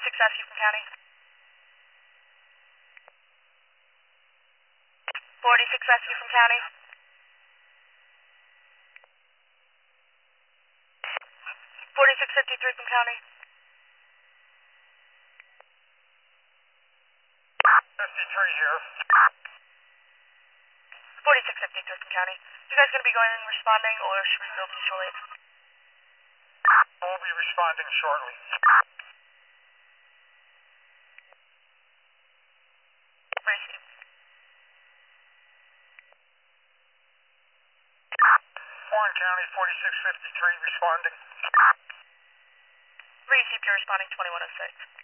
46 Rescue from County. 46 Rescue from County. 4653 from County. 53 here. 4653 from County. You guys going to be going and responding, or should we still be mutual aid? We'll be responding shortly. Receive. Warren County, 4653 responding. Receive, you're responding 2106.